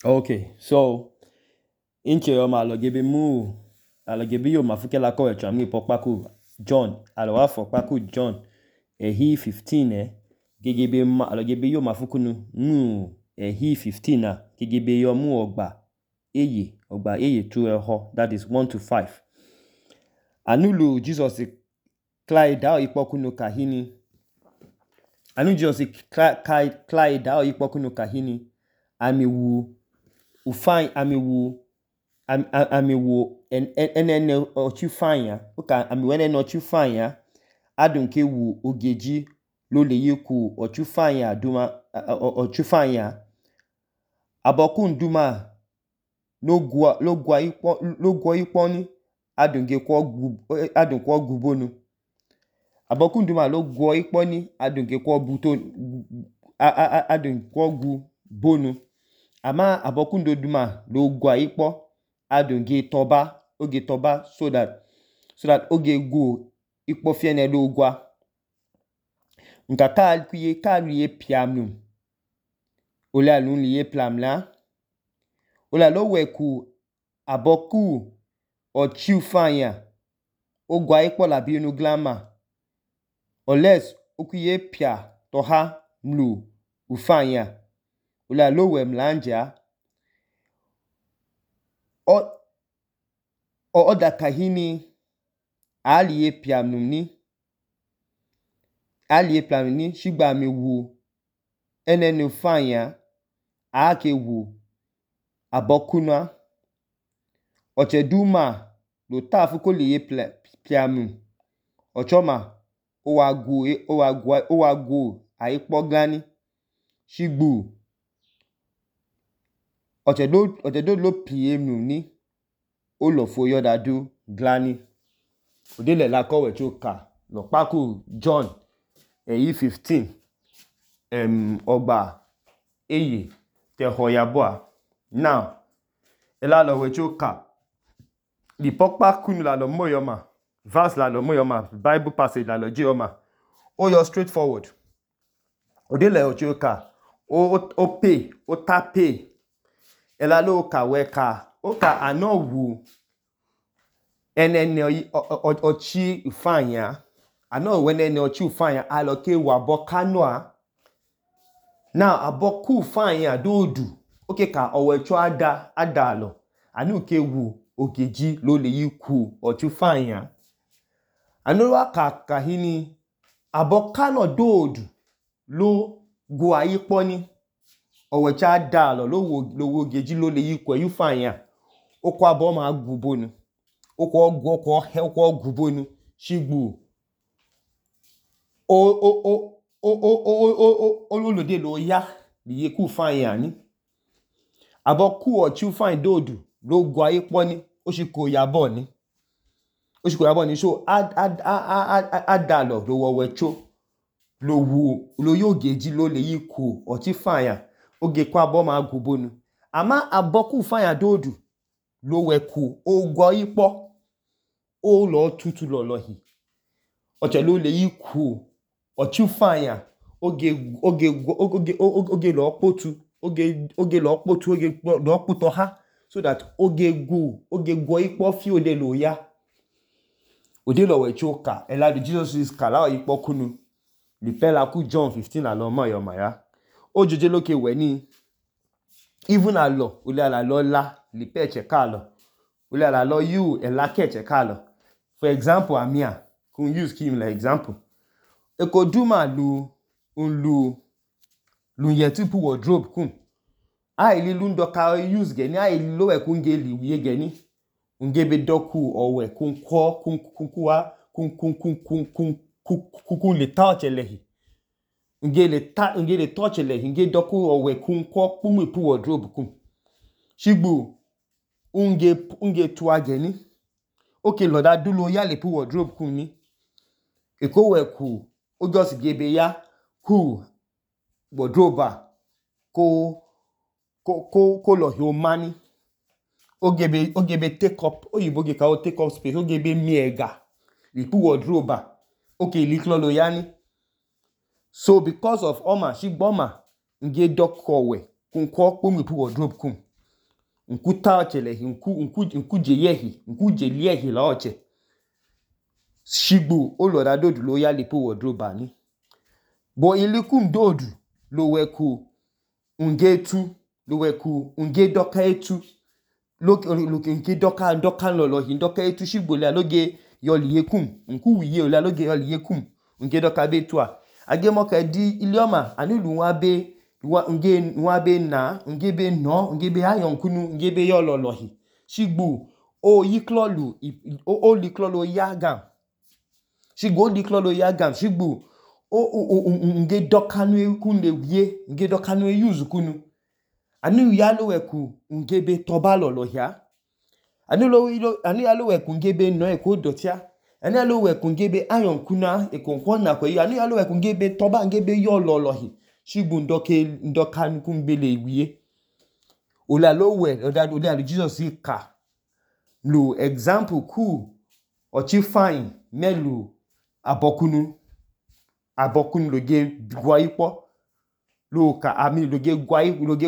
Okay, so inche yo malogebe mu alogebe yo mafukela ko etra mi pokpaku John alowa fokpaku John ehi 15 gegebe ma alogebe yo mafukunu mu ehi 15 na gegebe yo mu ogba eye tu eho, that is 1 to 5. Anulu Jesus Clyde ipokunu kahini. Anu Jesus Clyde ipokunu kahini. Amiwu ufine amiwu enene ochufanya uka amiwene ochufanya adunke wu ogeji lole yeku ochufanya duma ochufanya abokun duma logwa iponi adunke kwa gubonu abokun duma logwa iponi adunke kwa buton adunke kwa gubonu ama abokundo duma lo gwa ipo adunge toba so that oge go ipo fiene lo gwa nka ka riye piamnu ola lun liye plamla ola lo weku aboku ochiufanya ogwa ipo la bienu glama oles okuye pia toha mlu ufanya ola lo we mlanja oda kahini aliye piamnumni shigba mi wu enenu fanya ake wu abokuna ocheduma lo tafu ko liye piamu ochoma owagu aipo glani shigbu otedo lo piemnu ni olofo yodadu glani odele la kowe choka lo paku John eyi 15 ogba eye te hoyaboa now ela lo we choka di pokpa kunu la lo moyoma verse la lo moyoma Bible passage la lo jioma oyo straightforward odele o choka o tape ela lo ka weka oka anowu enene ochi ufanya ano wenene ochi ufanya aloke wabokanoa now aboku ufanya dodu oke ka owecho adalo anu ke wu ogeji lo le yiku ochi ufanya anu wa kahini abokano dodu lo gwa iponi owecha adalo lo ogeji lo le yiku ufanya okwa bo ma gubonu okwa gubonu shigbu ololode lo ya liye ku fanya ni aboku ochi fine dodu lo gwa iponi oshiko yabo ni so adalo lo wowecho lo wu lo yogeji lo le yiku ochi fanya oge kwa bo ma gubonu ama aboku fanya dodu lo weku ogwo ipo o lo tutu lolohi oche lo le yiku ochi fanya oge lo potu oge lo puto ha so that oge gwo ipo fi ode lo ya ode lo we choka ela de Jesus is kala ipo kunu li pela ku John 15 alo moyoma ya ojoje loke we ni even alo ole ala lo la li pe chekalo ole ala lo you ela ke chekalo for example amia kun use kim like example ekoduma lu yetupu wardrobe kun ai lu ndoka use geni ai lo we kun geli wiye geni ngebe doku owe kun le touchelehi ngele touchelehi nge doku owe kun pumu pu wardrobe kun shigbu unge tuwa geni oke loda dulo ya le pu wardrobe kun ni eko we ku o just gebe ya ku wardrobe ko lo humani ogebe take up oyibo ge ka o take up space ogebe miega le pu wardrobe oke liklo lo yani so because of oma shigboma nge dokowe kun ko pumu pu wardrobe kun nku ta ochelehi nku jeyehi nku jeliehi la oche shigbu oloda dodu lo ya lipo wardrobe ni bo ilikum dodu lo weku ngetu lo weku nge doka etu lo nke doka lolo hi doka etu shigbo le aloge yoli yekum nku wiye ole aloge yoli yekum nge doka betu a agemo ka di ilioma anilu nwa be na nge be no nge be ayon kunu nge be yololo hi shigbu o yiklolu o liklolu yagam shigbu o liklolu yagam shigbu o nge dokanu ekunle wie nge dokanu use kunu anu yalo weku nge be toba lolo ya anu yalo weku nge be no eko dotia anu yalo weku nge be ayon kuna ekonko na kwe anu yalo weku nge be toba nge be yololo hi shigbu ndokanu kumbele wie ola lo we oda Jesus ka lo example ku ochi fine melu abokunu loge gwa ipo lo ka ami loge gwa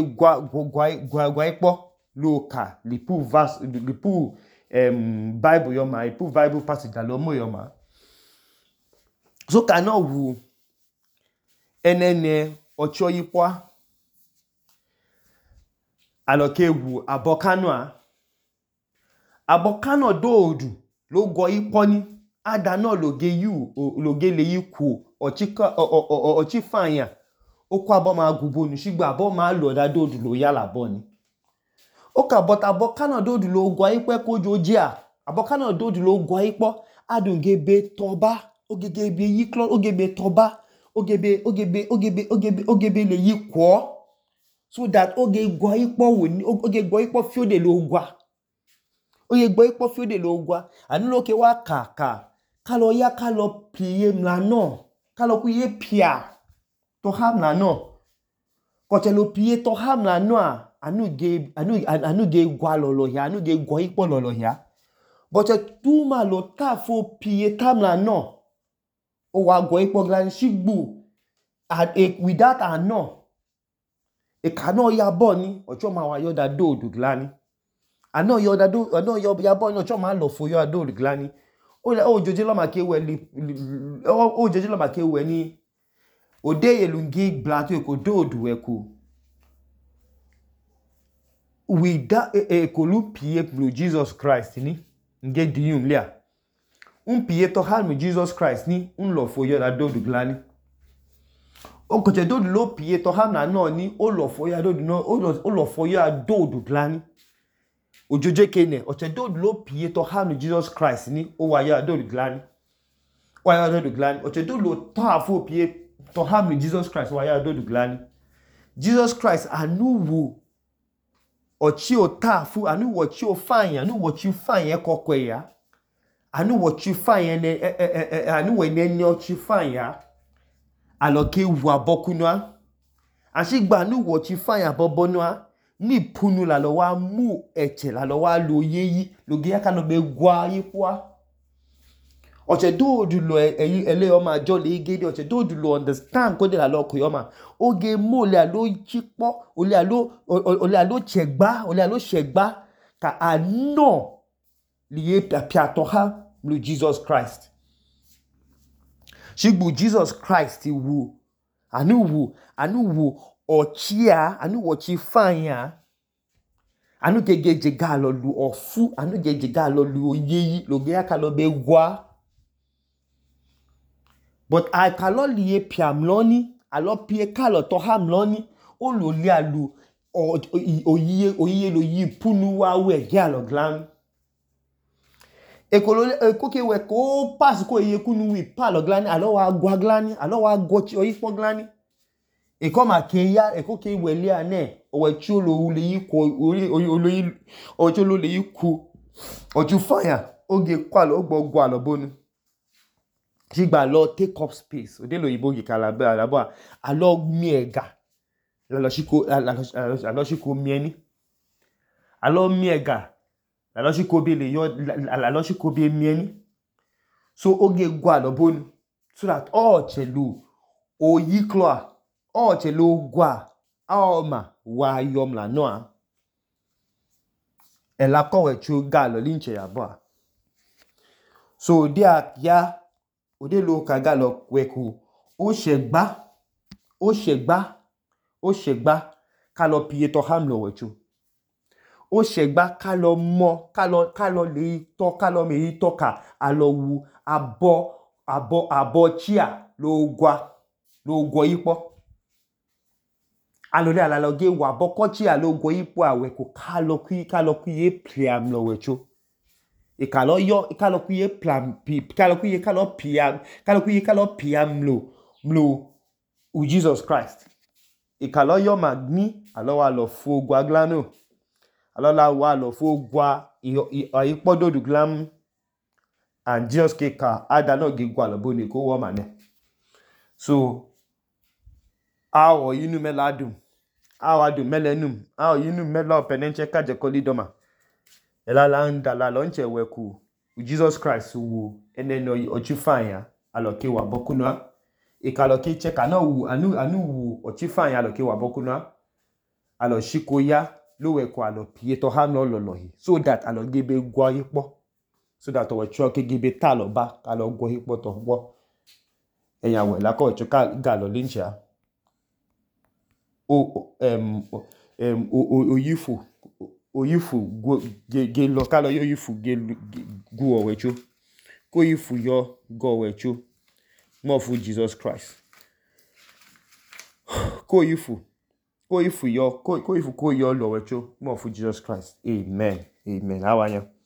ipo lo ka lipu verse lipu bible yoma lipu bible passage lo mo yoma so kana wu enene ocho ipo aloke wu abokano dodu lo go ipo ni ada na loge le yiku ochi fanya okwa abo ma gubo ni shigba abo ma lo da dodu lo yala bo ni oka bota abokano dodu lo go ipo kojo jia abokano dodu lo go ipo adunge be toba ogege be yiklo ogebe toba ogebe le yikwo so that oge go ipo woni oge go ipo fiode lo gwa oye gbo ipo fiode lo gwa anu lo ke wa kalo ya kalo piye mlano kalo ku ye pia to ham na no ko che lo piye to ham na no anu ge gwa lolo ya anu ge gwo ipo lolo ya but tu ma lo ta fo piye tam na no o wa gwo ipo gran shigbu without ano e kano ya bo ni ocho ma wa yo da do glani ano yo ya bo ni ocho ma lo fo yo do glani o joje lo ma ke we ni ode yelungi blato e ko dodu eku wida ko lu pie pro Jesus Christ ni nge dium lia pie to halmu Jesus Christ ni lo fo yo da dodu glani o ko je dodu lo pie to ham na no ni o lo fo yo dodu no o lo fo yo dodu glani ojoje kene o che dodu lo pie to halmu Jesus Christ ni o wa yo dodu glani o che dodu lo ta fo pie to halmu Jesus Christ wa yo dodu glani Jesus Christ anuwu ochi o ta fu anu wo chi o fine anu wo chi fine kokwe ya anu wo chi fine ne anu we ne ni o chi fine ya aloke wu abokunwa asigba anu wo chi fine abobonwa ni punu la lo wa mu eche la lo wa lo yeyi lo ge aka no be gwa yipoa oche dodu lo ele o ma jo le gede oche dodu lo understand ko de la lo ko yo ma oge mo le alo chipo ole alo chegba ka ano liye pia to ha lu Jesus Christ shigbu Jesus Christ wu anu ochia anu wochi fanya anu gegeje ga lo lu ofu anu gegeje ga lo lu oyeyi lo ge aka lo be gwa but I kalo liye pia mloni alo pie kalo to ha mloni o lo li alu oyiye lo yi punu wa we ge alo glan ekoke we ko pass ko iye kunu wi pa lo glan alo wa gwa glan alo wa gochi oyipo glan e ko ma ke ya ekoke we li ane o we chi lo le yi ko oloyi ojo lo le yi ku oju fire oge kwalo gbogbo alo bonu jigba lo take up space ode lo yibo gi kalaba alabo alo mi ega alo shiko mieni alo mi ega alo shiko be le yo alo shiko be mieni so oge gwa lo bonu so that all chelu o yikloa all chelu gwa alma wa yom la noa ela kowe chu galo linche ya ba so dia ya ode lo ka galo kweku o shegba ká lọ piye to ham lo wechu o shegba ká lọ le to ká lọ me to ka alo wu abo chia lo gwa ipo alole ala lo ge wa abo ko chia lo gwa ipo awe ko ká lọ ku ye priam lo wechu ká lọ ku ye piam lo u Jesus Christ ká lọ magni alo wa lo fu gwa glano alo la wa lo fu gwa ipo dodu glam and Jesus ke ka ada no ge gwa lo boni ko wo mane so awo yinu meladum awa du melenum awo yinu melo penenche ka je kolidoma ela la ndala lo nche weku Jesus Christ wu eneno ochifanya aloke wa bokuna ikaloke cheka na wu anu wu ochifanya aloke wa bokuna alo shikoya lo weku alo pieto ha no lolohi so that alo gebe gwa ipo so that we choke gebe talo ba alo gwa ipo to gbo eyan we la ko choka galo lincha oyifu ge lo kalo oyifu ge gu owecho ko yifu yo go owecho mo fu Jesus Christ ko yifu ko yo lo owecho mo fu Jesus Christ amen awanya